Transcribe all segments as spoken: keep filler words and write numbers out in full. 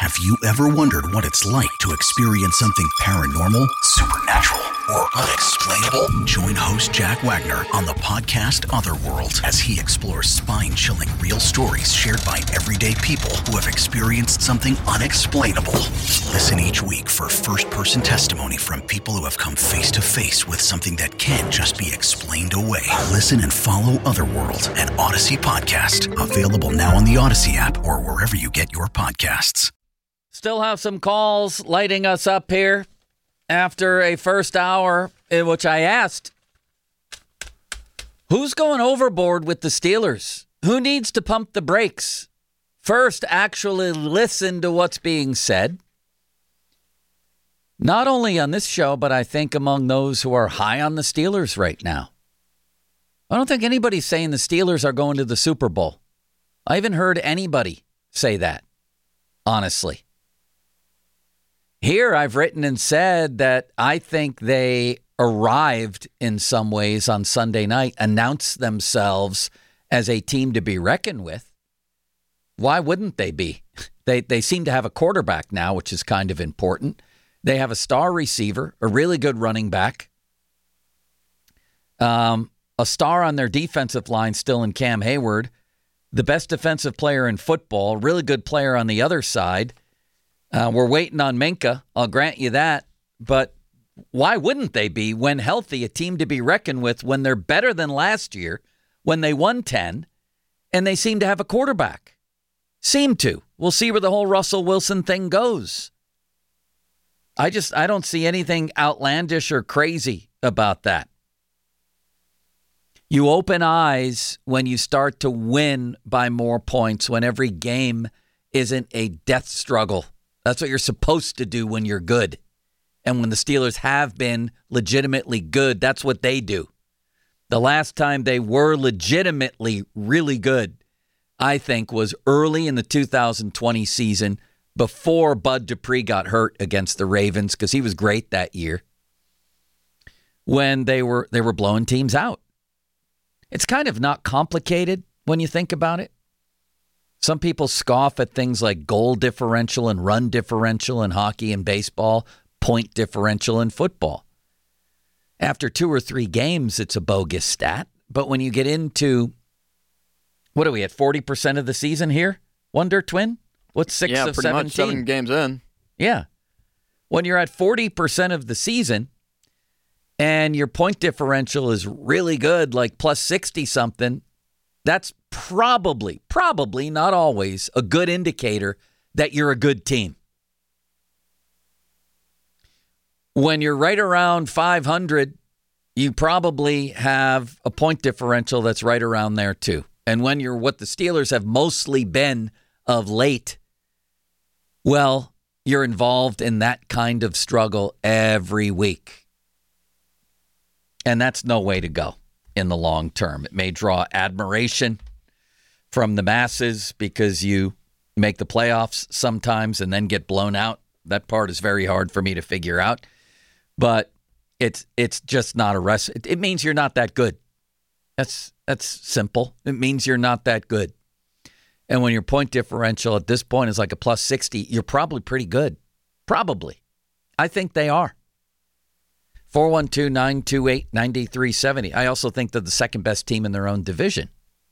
Have you ever wondered what it's like to experience something paranormal, supernatural, or unexplainable? Join host Jack Wagner on the podcast Otherworld as he explores spine-chilling real stories shared by everyday people who have experienced something unexplainable. Listen each week for first-person testimony from people who have come face-to-face with something that can't just be explained away. Listen and follow Otherworld, an Odyssey podcast, available now on the Odyssey app or wherever you get your podcasts. Still have some calls lighting us up here after a first hour in which I asked, who's going overboard with the Steelers? Who needs to pump the brakes? First, actually listen to what's being said. Not only on this show, but I think among those who are high on the Steelers right now. I don't think anybody's saying the Steelers are going to the Super Bowl. I haven't heard anybody say that, honestly. Here, I've written and said that I think they arrived in some ways on Sunday night, announced themselves as a team to be reckoned with. Why wouldn't they be? They they seem to have a quarterback now, which is kind of important. They have a star receiver, a really good running back, um, a star on their defensive line still in Cam Hayward, the best defensive player in football, really good player on the other side. Uh, we're waiting on Minkah. I'll grant you that. But why wouldn't they be, when healthy, a team to be reckoned with when they're better than last year, when they won ten, and they seem to have a quarterback? Seem to. We'll see where the whole Russell Wilson thing goes. I just, I don't see anything outlandish or crazy about that. You open eyes when you start to win by more points, when every game isn't a death struggle. That's what you're supposed to do when you're good. And when the Steelers have been legitimately good, that's what they do. The last time they were legitimately really good, I think, was early in the two thousand twenty season before Bud Dupree got hurt against the Ravens, because he was great that year, when they were they were blowing teams out. It's kind of not complicated when you think about it. Some people scoff at things like goal differential and run differential in hockey and baseball, point differential in football. After two or three games, it's a bogus stat. But when you get into, what are we at, forty percent of the season here? Wonder Twin? What's six yeah, of pretty seventeen? Much seven games in. Yeah. When you're at forty percent of the season and your point differential is really good, like plus sixty-something, that's probably, probably, not always, a good indicator that you're a good team. When you're right around five hundred, you probably have a point differential that's right around there too. And when you're what the Steelers have mostly been of late, well, you're involved in that kind of struggle every week. And that's no way to go in the long term. It may draw admiration from the masses because you make the playoffs sometimes and then get blown out. That part is very hard for me to figure out. But it's it's just not a rest. It, it means you're not that good. That's that's simple. It means you're not that good. And when your point differential at this point is like a plus sixty, you're probably pretty good. Probably. I think they are. four one two, nine two eight, nine three seven zero. I also think they're the second best team in their own division.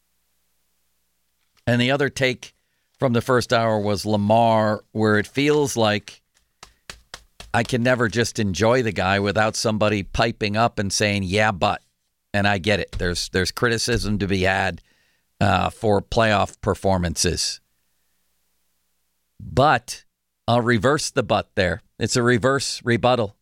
And the other take from the first hour was Lamar, where it feels like I can never just enjoy the guy without somebody piping up and saying, yeah, but. And I get it. There's there's criticism to be had uh, for playoff performances. But I'll reverse the but there. It's a reverse rebuttal.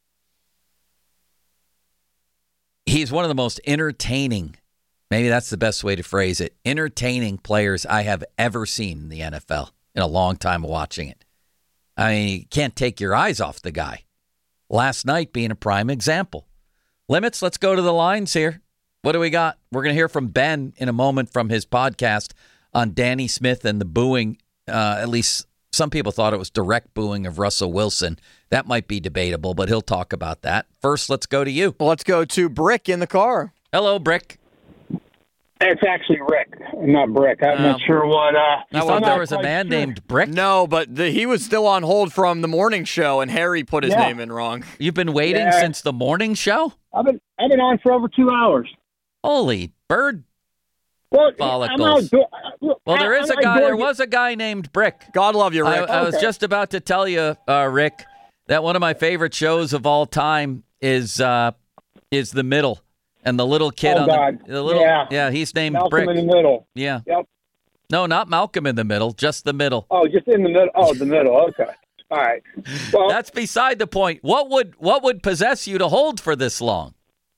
He's one of the most entertaining, maybe that's the best way to phrase it, entertaining players I have ever seen in the N F L in a long time watching it. I mean, you can't take your eyes off the guy. Last night being a prime example. Limits, let's go to the lines here. What do we got? We're going to hear from Ben in a moment from his podcast on Danny Smith and the booing. Uh, at least some people thought it was direct booing of Russell Wilson. That might be debatable, but he'll talk about that. First, let's go to you. Let's go to Brick in the car. Hello, Brick. It's actually Rick, not Brick. I'm Um, not sure what. Uh, You thought there was a man sure. named Brick? No, but the, he was still on hold from the morning show, and Harry put his yeah. name in wrong. You've been waiting yeah. since the morning show? I've been I've been on for over two hours. Holy bird well, follicles. Out, look, well, there is I'm a guy. There you. was a guy named Brick. God love you, Rick. I, I okay. was just about to tell you, uh, Rick, that one of my favorite shows of all time is uh, is The Middle. And the little kid oh, on God. the, the little yeah. yeah, he's named Malcolm Brick. in the middle. Yeah. Yep. No, not Malcolm in the middle, just the middle. Oh, just in the middle. Oh, the middle. Okay. All right. Well, that's beside the point. What would what would possess you to hold for this long?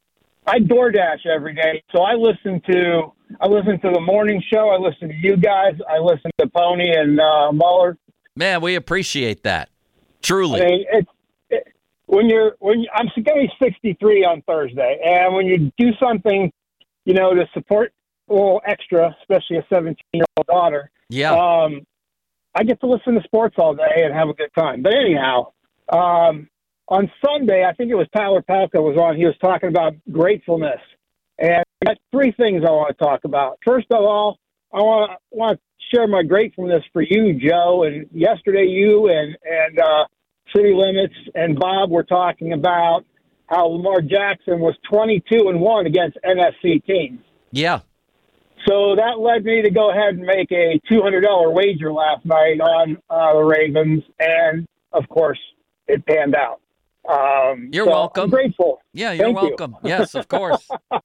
I DoorDash every day, so I listen to I listen to the morning show. I listen to you guys. I listen to Pony and uh, Muller. Man, we appreciate that. Truly. I mean, it's. When you're when you, I'm going to be sixty-three on Thursday, and when you do something, you know, to support a little extra, especially a seventeen-year-old daughter, yeah, um, I get to listen to sports all day and have a good time. But anyhow, um, on Sunday, I think it was Tyler Palka was on. He was talking about gratefulness, and I got three things I want to talk about. First of all, I want want to share my gratefulness for you, Joe, and yesterday you and and. Uh, City Limits and Bob were talking about how Lamar Jackson was twenty-two and one against N F C teams. Yeah. So that led me to go ahead and make a two hundred dollars wager last night on uh, the Ravens, and of course, it panned out. Um, you're so welcome. I'm grateful. Yeah, you're Thank welcome. You. Yes, of course.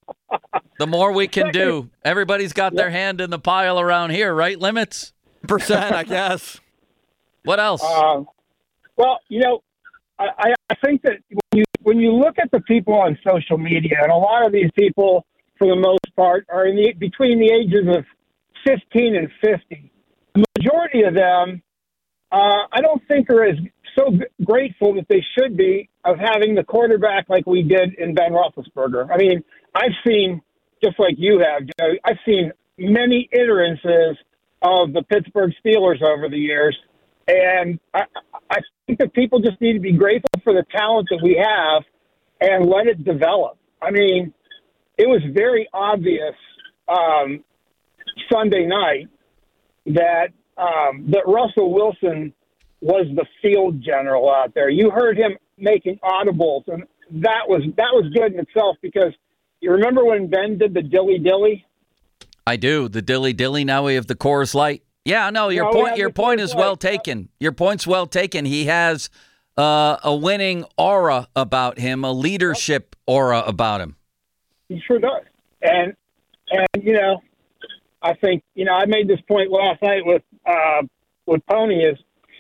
The more we can do. Everybody's got their hand in the pile around here, right? Limits? Percent, I guess. What else? Um, Well, you know, I, I think that when you, when you look at the people on social media, and a lot of these people, for the most part, are in the, between the ages of fifteen and fifty. The majority of them, uh, I don't think are as so g- grateful that they should be of having the quarterback like we did in Ben Roethlisberger. I mean, I've seen, just like you have, you know, I've seen many iterances of the Pittsburgh Steelers over the years. And I, I think that people just need to be grateful for the talent that we have and let it develop. I mean, it was very obvious um, Sunday night that um, that Russell Wilson was the field general out there. You heard him making audibles, and that was that was good in itself because you remember when Ben did the dilly dilly? I do the dilly dilly. Now we have the Coors Light. Yeah, no, your no, point your point is well taken. Your point's well taken. He has uh, a winning aura about him, a leadership aura about him. He sure does. And, and you know, I think, you know, I made this point last night with uh, with Pony is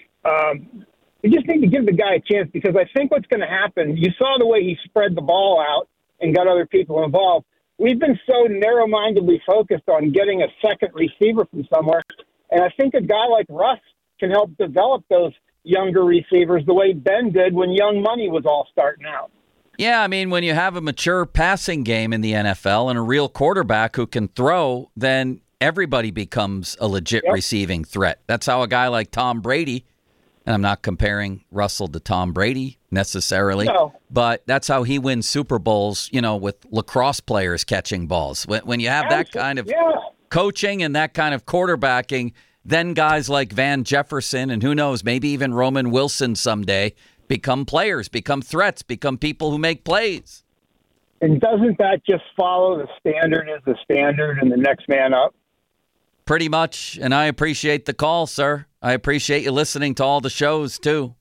um, we just need to give the guy a chance because I think what's going to happen, you saw the way he spread the ball out and got other people involved. We've been so narrow-mindedly focused on getting a second receiver from somewhere. And I think a guy like Russ can help develop those younger receivers the way Ben did when Young Money was all starting out. Yeah, I mean, when you have a mature passing game in the N F L and a real quarterback who can throw, then everybody becomes a legit yep. receiving threat. That's how a guy like Tom Brady, and I'm not comparing Russell to Tom Brady necessarily, no. but that's how he wins Super Bowls, you know, with lacrosse players catching balls. When, when you have Absolutely. that kind of yeah. coaching and that kind of quarterbacking, then guys like Van Jefferson and who knows, maybe even Roman Wilson someday become players, become threats, become people who make plays. And doesn't that just follow the standard is the standard and the next man up? Pretty much. And I appreciate the call, sir. I appreciate you listening to all the shows, too.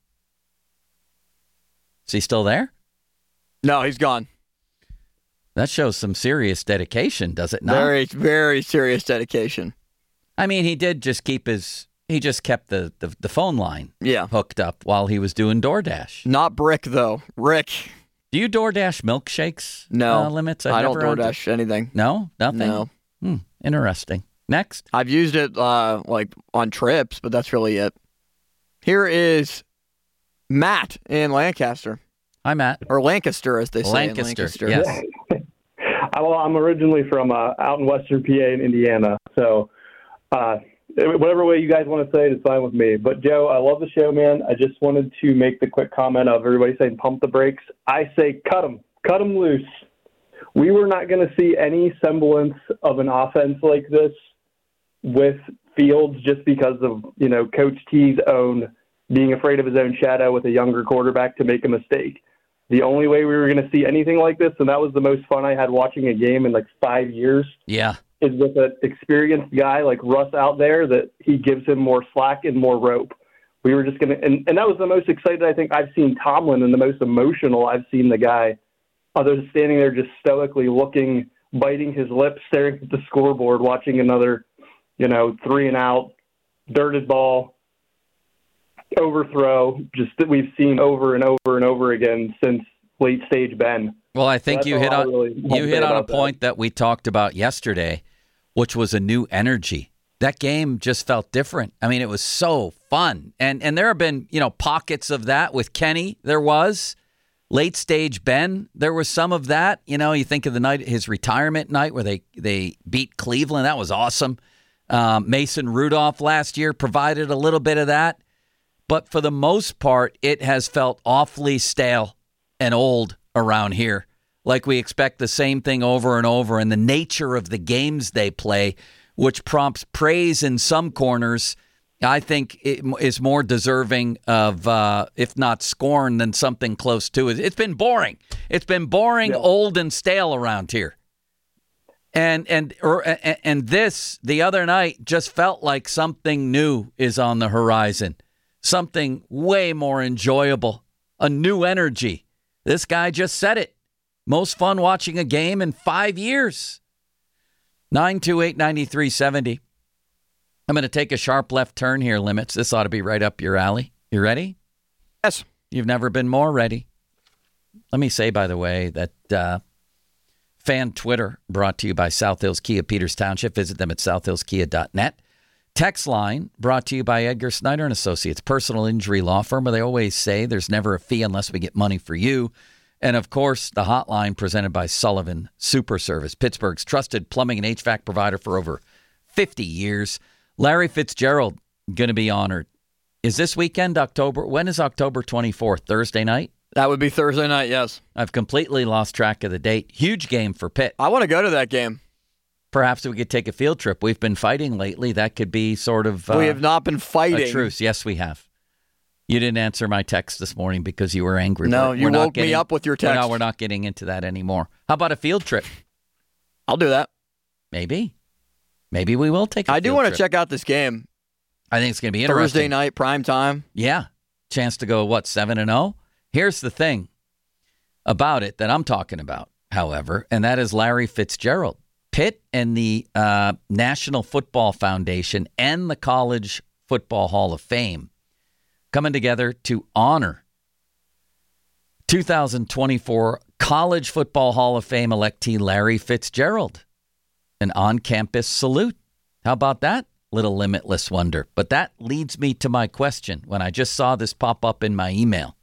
Is he still there? No, he's gone. That shows some serious dedication, does it not? Very, very serious dedication. I mean, he did just keep his, he just kept the, the, the phone line yeah. hooked up while he was doing DoorDash. Not Brick, though. Rick. Do you DoorDash milkshakes? No. Uh, limits? I've I don't DoorDash anything. No? Nothing? No. Hmm, interesting. Next. I've used it uh, like on trips, but that's really it. Here is Matt in Lancaster. Hi, Matt. Or Lancaster, as they say Lancaster, in Lancaster. Yes. Well, I'm originally from uh, out in Western P A in Indiana, so uh, whatever way you guys want to say it is fine with me. But, Joe, I love the show, man. I just wanted to make the quick comment of everybody saying pump the brakes. I say cut them. Cut them loose. we were not going to see any semblance of an offense like this with Fields just because of, you know, Coach T's own being afraid of his own shadow with a younger quarterback to make a mistake. The only way we were going to see anything like this, and that was the most fun I had watching a game in like five years, yeah, is with an experienced guy like Russ out there that he gives him more slack and more rope. We were just going to, and, and that was the most excited I think I've seen Tomlin, and the most emotional I've seen the guy, other than standing there just stoically looking, biting his lips, staring at the scoreboard, watching another, you know, three and out, dirted ball, overthrow, just that we've seen over and over and over again since late stage Ben. Well, I think so you hit on really you hit on a point that. that we talked about yesterday, which was a new energy. That game just felt different. I mean, it was so fun. And and there have been, you know, pockets of that with Kenny. There was late stage Ben. There was some of that. You know, you think of the night, his retirement night where they, they beat Cleveland. That was awesome. Um, Mason Rudolph last year provided a little bit of that. But for the most part, it has felt awfully stale and old around here. Like we expect the same thing over and over. And the nature of the games they play, which prompts praise in some corners, I think it is more deserving of, uh, if not scorn, than something close to it. It's been boring. It's been boring, yeah. old, and stale around here. And and or, and this, the other night, just felt like something new is on the horizon. Something way more enjoyable. A new energy. This guy just said it. Most fun watching a game in five years. nine two eight, nine three seven zero. I'm going to take a sharp left turn here, Limits. This ought to be right up your alley. You ready? Yes. You've never been more ready. Let me say, by the way, that uh, fan Twitter brought to you by South Hills Kia, Peters Township. Visit them at south hills kia dot net. Text line brought to you by Edgar Snyder and Associates, personal injury law firm, where they always say there's never a fee unless we get money for you. And, of course, the hotline presented by Sullivan Super Service, Pittsburgh's trusted plumbing and H V A C provider for over fifty years. Larry Fitzgerald going to be honored. Is this weekend, October? When is October twenty-fourth? Thursday night? That would be Thursday night, yes. I've completely lost track of the date. Huge game for Pitt. I want to go to that game. Perhaps we could take a field trip. We've been fighting lately. That could be sort of uh, we have not been fighting. A truce. Yes, we have. You didn't answer my text this morning because you were angry. No, we're, you we're not woke getting, me up with your text. No, we're not getting into that anymore. How about a field trip? I'll do that. Maybe. Maybe we will take a I field do want trip. to check out this game. I think it's going to be interesting. Thursday night, prime time. Yeah. Chance to go, what, seven and oh? Here's the thing about it that I'm talking about, however, and that is Larry Fitzgerald. Pitt and the uh, National Football Foundation and the College Football Hall of Fame coming together to honor two thousand twenty-four College Football Hall of Fame electee Larry Fitzgerald. An on-campus salute. How about that? Little limitless wonder. But that leads me to my question when I just saw this pop up in my email.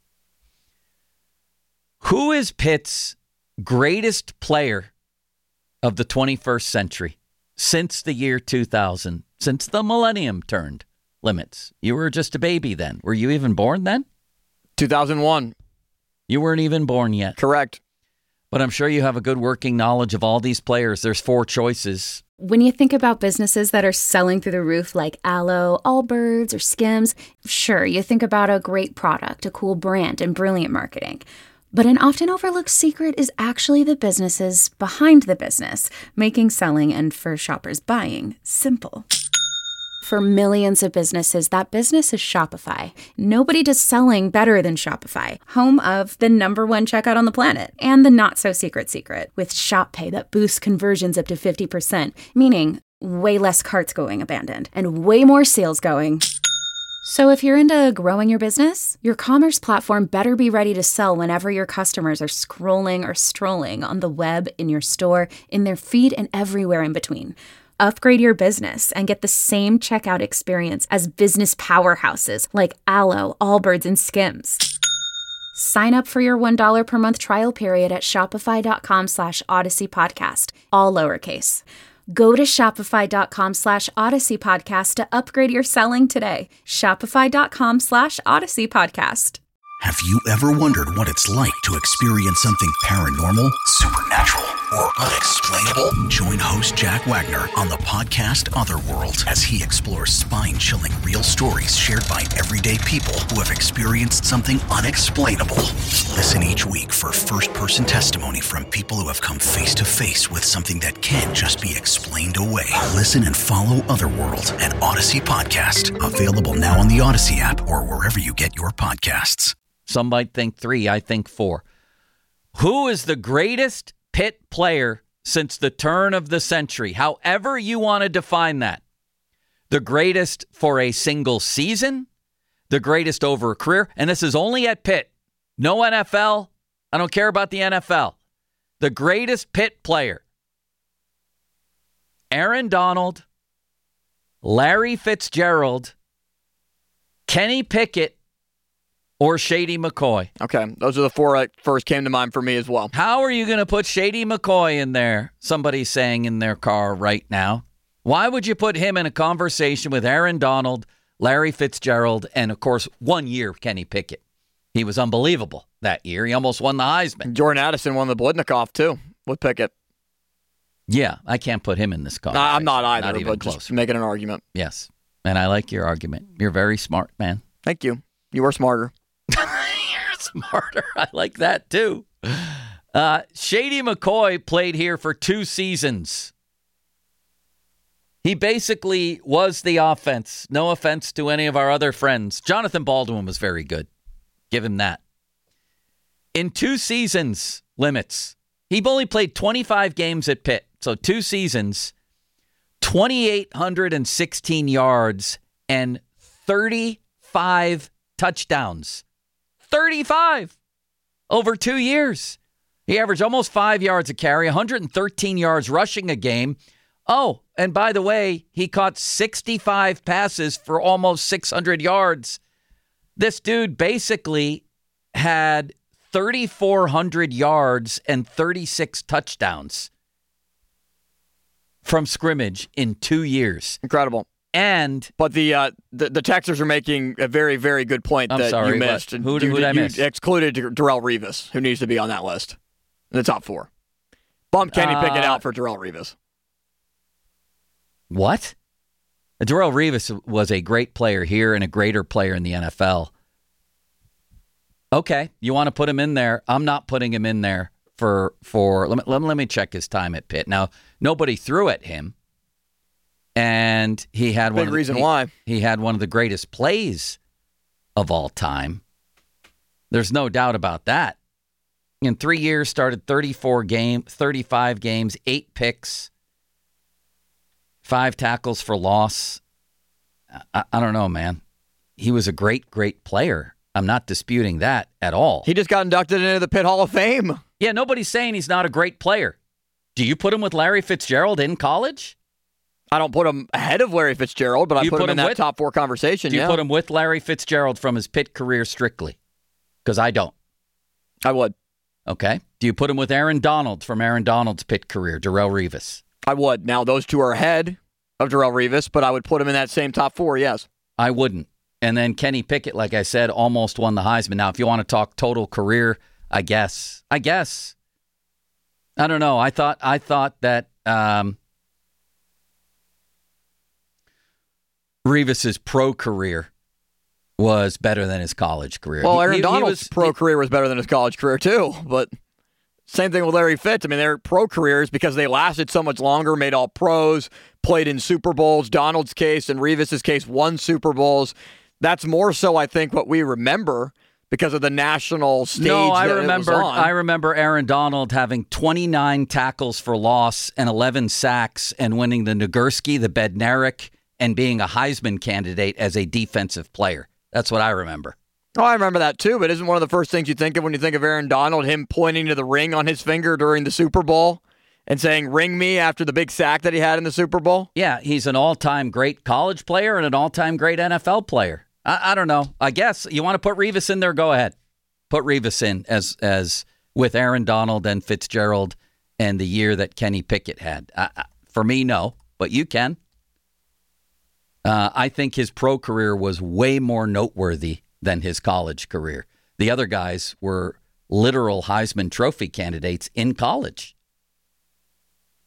Who is Pitt's greatest player of the twenty-first century since the year two thousand, since the millennium turned? Limits. You were just a baby then. Were you even born then? two thousand one. You weren't even born yet. Correct. But I'm sure you have a good working knowledge of all these players. There's four choices. When you think about businesses that are selling through the roof like Aloe, Allbirds, or Skims, sure, you think about a great product, a cool brand, and brilliant marketing. But an often overlooked secret is actually the businesses behind the business, making selling and for shoppers buying simple. For millions of businesses, that business is Shopify. Nobody does selling better than Shopify, home of the number one checkout on the planet and the not-so-secret secret with Shop Pay that boosts conversions up to fifty percent, meaning way less carts going abandoned and way more sales going. So if you're into growing your business, your commerce platform better be ready to sell whenever your customers are scrolling or strolling on the web, in your store, in their feed, and everywhere in between. Upgrade your business and get the same checkout experience as business powerhouses like Aloe, Allbirds, and Skims. Sign up for your one dollar per month trial period at shopify.com slash Odyssey Podcast, all lowercase. Go to shopify.com slash Odyssey Podcast to upgrade your selling today. Shopify.com slash Odyssey Podcast. Have you ever wondered what it's like to experience something paranormal, supernatural, or unexplainable? Join host Jack Wagner on the podcast Otherworld as he explores spine-chilling real stories shared by everyday people who have experienced something unexplainable. Listen each week for first-person testimony from people who have come face-to-face with something that can't just be explained away. Listen and follow Otherworld, an Odyssey podcast. Available now on the Odyssey app or wherever you get your podcasts. Some might think three, I think four. Who is the greatest Pitt player since the turn of the century? However you want to define that. The greatest for a single season, the greatest over a career, and this is only at Pitt. No N F L. I don't care about the N F L. The greatest Pitt player. Aaron Donald, Larry Fitzgerald, Kenny Pickett, or Shady McCoy. Okay, those are the four that first came to mind for me as well. How are you going to put Shady McCoy in there? Somebody's saying in their car right now. Why would you put him in a conversation with Aaron Donald, Larry Fitzgerald, and, of course, one year Kenny Pickett? He was unbelievable that year. He almost won the Heisman. Jordan Addison won the Blitnikoff, too, with Pickett. Yeah, I can't put him in this conversation. No, I'm not either, not even but close. Just making an argument. Yes, and I like your argument. You're very smart, man. Thank you. You are smarter. You're smarter. I like that, too. Uh, Shady McCoy played here for two seasons. He basically was the offense. No offense to any of our other friends. Jonathan Baldwin was very good. Give him that. In two seasons, limits, he only played twenty-five games at Pitt. So two seasons, two thousand eight hundred sixteen yards and thirty-five touchdowns. thirty-five over two years. He averaged almost five yards a carry, one hundred thirteen yards rushing a game. Oh, and by the way, he caught sixty-five passes for almost six hundred yards. This dude basically had three thousand four hundred yards and thirty-six touchdowns from scrimmage in two years. Incredible. And but the uh, the, the Texans are making a very, very good point I'm that sorry, you missed. Who, you, who did I you miss? excluded Darrelle Revis, who needs to be on that list in the top four. Bump Kenny Uh, Pickett out for Darrelle Revis. What? Darrelle Revis was a great player here and a greater player in the N F L. Okay, you want to put him in there. I'm not putting him in there for, for let, me, let, me, let me check his time at Pitt. Now, nobody threw at him, and he had Big one of the, reason he, why. He had one of the greatest plays of all time. There's no doubt about that. In three years, started thirty-four game, thirty-five games, eight picks, five tackles for loss. I, I don't know, man. He was a great, great player. I'm not disputing that at all. He just got inducted into the Pitt Hall of Fame. Yeah, nobody's saying he's not a great player. Do you put him with Larry Fitzgerald in college? I don't put him ahead of Larry Fitzgerald, but I You put, put him in him that with- top four conversation. Do you yeah. put him with Larry Fitzgerald from his Pitt career strictly? Because I don't. I would. Okay. Do you put him with Aaron Donald from Aaron Donald's Pitt career, Darrelle Revis? I would. Now, those two are ahead of Darrelle Revis, but I would put him in that same top four, yes. I wouldn't. And then Kenny Pickett, like I said, almost won the Heisman. Now, if you want to talk total career, I guess. I guess. I don't know. I thought I thought that um, Revis's pro career was better than his college career. Well, He- Aaron he- he Donald's was- pro he- career was better than his college career, too. But same thing with Larry Fitz. I mean, their pro careers, because they lasted so much longer, made all pros, played in Super Bowls. Donald's case and Revis's case won Super Bowls. That's more so, I think, what we remember because of the national stage No, I that remember. it was on. I remember Aaron Donald having twenty-nine tackles for loss and eleven sacks, and winning the Nagurski, the Bednarik, and being a Heisman candidate as a defensive player. That's what I remember. Oh, I remember that too, but isn't one of the first things you think of when you think of Aaron Donald, him pointing to the ring on his finger during the Super Bowl and saying, ring me after the big sack that he had in the Super Bowl? Yeah, he's an all-time great college player and an all-time great N F L player. I, I don't know. I guess you want to put Revis in there, go ahead. Put Revis in as as with Aaron Donald and Fitzgerald and the year that Kenny Pickett had. I, I, for me, no, but you can. Uh, I think his pro career was way more noteworthy than his college career. The other guys were literal Heisman Trophy candidates in college.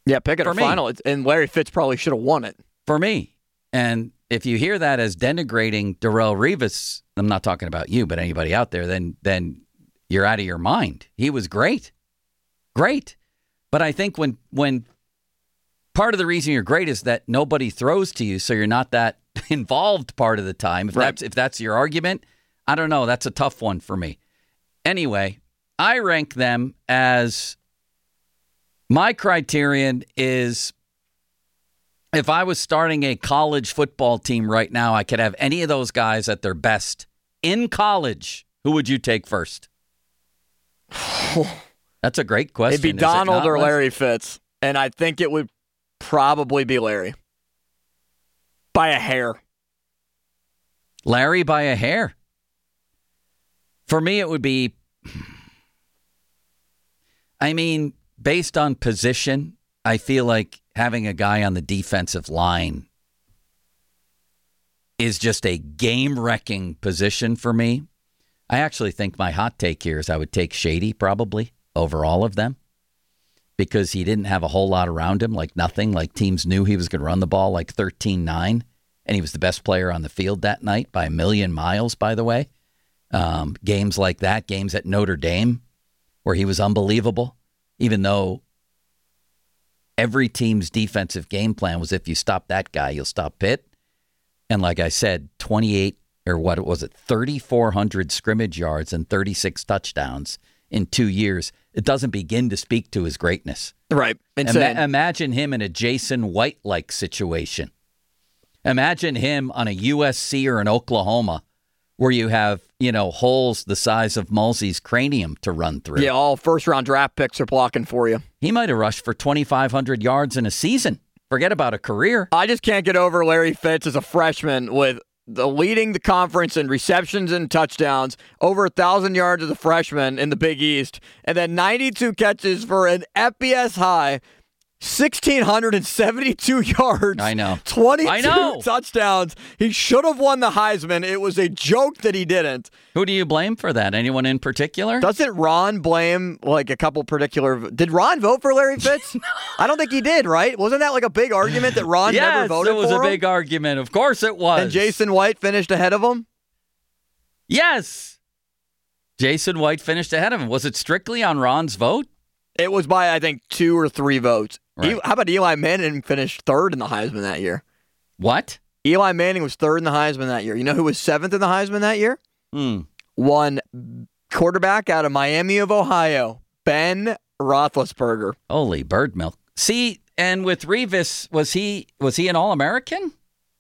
Yeah, Pickett For a me. final, and Larry Fitz probably should have won it. For me. And if you hear that as denigrating Darrelle Revis, I'm not talking about you, but anybody out there, then then you're out of your mind. He was great. Great. But I think when when part of the reason you're great is that nobody throws to you, so you're not that involved part of the time. If Right. that's if that's your argument, I don't know. That's a tough one for me. Anyway, I rank them as my criterion is if I was starting a college football team right now, I could have any of those guys at their best in college. Who would you take first? That's a great question. It'd be is it Donald not, or Les? Larry Fitz, and I think it would probably be Larry by a hair. Larry by a hair. For me, it would be, I mean, based on position, I feel like having a guy on the defensive line is just a game-wrecking position for me. I actually think my hot take here is I would take Shady probably over all of them because he didn't have a whole lot around him, like nothing. Like teams knew he was going to run the ball like thirteen nine, and he was the best player on the field that night by a million miles, by the way. Um, games like that, games at Notre Dame, where he was unbelievable, even though every team's defensive game plan was if you stop that guy, you'll stop Pitt. And like I said, twenty-eight or what was it, thirty-four hundred scrimmage yards and thirty-six touchdowns in two years. It doesn't begin to speak to his greatness. Right. Insane. Ima- imagine him in a Jason White-like situation. Imagine him on a U S C or an Oklahoma where you have, you know, holes the size of Mulsey's cranium to run through. Yeah, all first-round draft picks are blocking for you. He might have rushed for twenty-five hundred yards in a season. Forget about a career. I just can't get over Larry Fitz as a freshman with the leading the conference in receptions and touchdowns, over one thousand yards as a freshman in the Big East, and then ninety-two catches for an F B S high, one thousand six hundred seventy-two yards. I know. twenty-two I know. touchdowns. He should have won the Heisman. It was a joke that he didn't. Who do you blame for that? Anyone in particular? Doesn't Ron blame like a couple particular? Did Ron vote for Larry Fitz? I don't think he did. Right? Wasn't that like a big argument that Ron yes, never voted it was for a him? big argument. Of course it was. And Jason White finished ahead of him? Yes. Jason White finished ahead of him. Was it strictly on Ron's vote? It was by, I think, two or three votes. Right. E- How about Eli Manning finished third in the Heisman that year? What? Eli Manning was third in the Heisman that year. You know who was seventh in the Heisman that year? Hmm. One quarterback out of Miami of Ohio, Ben Roethlisberger. Holy bird milk. See, and with Revis, was he was he an All-American?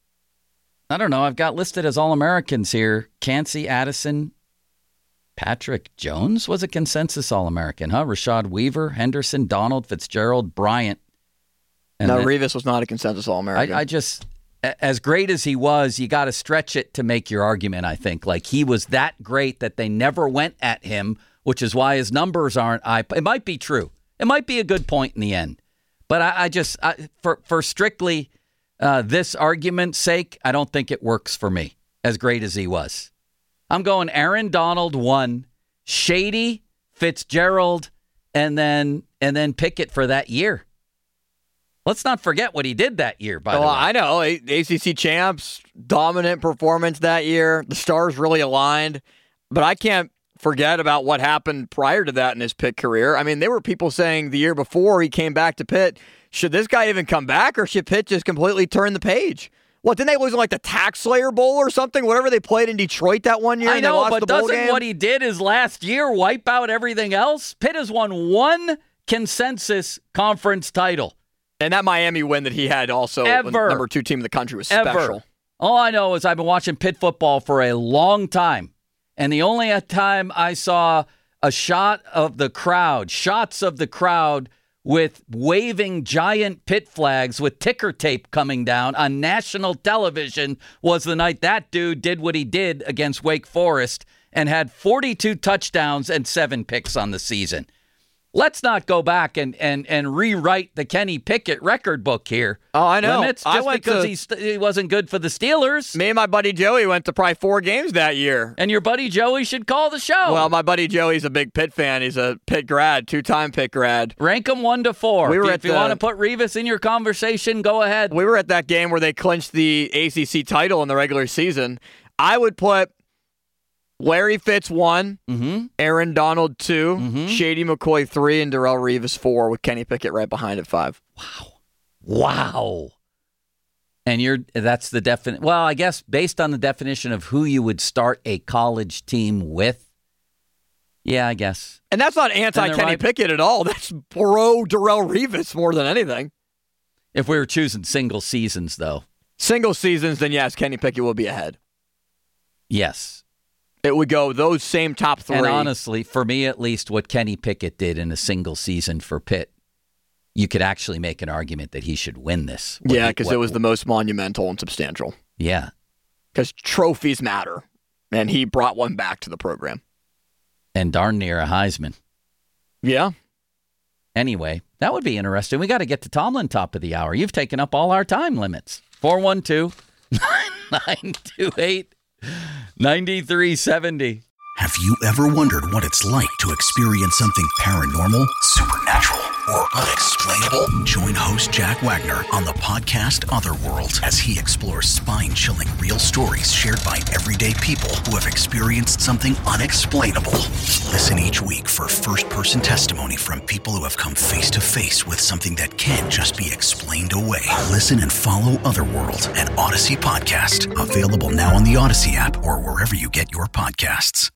I don't know. I've got listed as All-Americans here. Cansey, Addison, Patrick Jones was a consensus All-American, huh? Rashad Weaver, Henderson, Donald, Fitzgerald, Bryant. And no, then- Revis was not a consensus All-American. I, I just, a- as great as he was, you got to stretch it to make your argument, I think. Like, he was that great that they never went at him, which is why his numbers aren't. I, it might be true. It might be a good point in the end. But I, I just, I, for, for strictly uh, this argument's sake, I don't think it works for me, as great as he was. I'm going Aaron Donald one, Shady, Fitzgerald, and then and then Pickett for that year. Let's not forget what he did that year, by oh, the way. I know. A- ACC champs, dominant performance that year. The stars really aligned. But I can't forget about what happened prior to that in his Pitt career. I mean, there were people saying the year before he came back to Pitt, should this guy even come back or should Pitt just completely turn the page? What, didn't they lose in like the Tax Slayer Bowl or something? Whatever they played in Detroit that one year. I and they know, lost but the bowl doesn't game? what he did his last year wipe out everything else? Pitt has won one consensus conference title. And that Miami win that he had also, Ever. the number two team in the country, was Ever. special. All I know is I've been watching Pitt football for a long time. And the only time I saw a shot of the crowd, shots of the crowd with waving giant Pitt flags with ticker tape coming down on national television was the night that dude did what he did against Wake Forest and had forty-two touchdowns and seven picks on the season. Let's not go back and, and, and rewrite the Kenny Pickett record book here. Oh, I know. Limits, just I went because to, he, st- he wasn't good for the Steelers. Me and my buddy Joey went to probably four games that year. And your buddy Joey should call the show. Well, my buddy Joey's a big Pitt fan. He's a Pitt grad, two-time Pitt grad. Rank them one to four. We were if at if you the, want to put Revis in your conversation, go ahead. We were at that game where they clinched the A C C title in the regular season. I would put Larry Fitz one, mm-hmm. Aaron Donald two, mm-hmm. Shady McCoy three, and Darrelle Revis four, with Kenny Pickett right behind at five. Wow. Wow. And you're that's the definition. Well, I guess based on the definition of who you would start a college team with. Yeah, I guess. And that's not anti-Kenny right. Pickett at all. That's pro Darrelle Revis more than anything. If we were choosing single seasons, though. Single seasons, then yes, Kenny Pickett will be ahead. Yes. It would go those same top three. And honestly, for me at least, what Kenny Pickett did in a single season for Pitt, you could actually make an argument that he should win this. What yeah, he- because what- it was the most monumental and substantial. Yeah. Because trophies matter. And he brought one back to the program. And darn near a Heisman. Yeah. Anyway, that would be interesting. We got to get to Tomlin top of the hour. You've taken up all our time limits. four one two, nine nine two eight, nine three seven zero. Have you ever wondered what it's like to experience something paranormal, supernatural, or unexplainable? Join host Jack Wagner on the podcast Otherworld as he explores spine-chilling real stories shared by everyday people who have experienced something unexplainable. Listen each week for first-person testimony from people who have come face-to-face with something that can't just be explained away. Listen and follow Otherworld, an Odyssey podcast, available now on the Odyssey app or wherever you get your podcasts.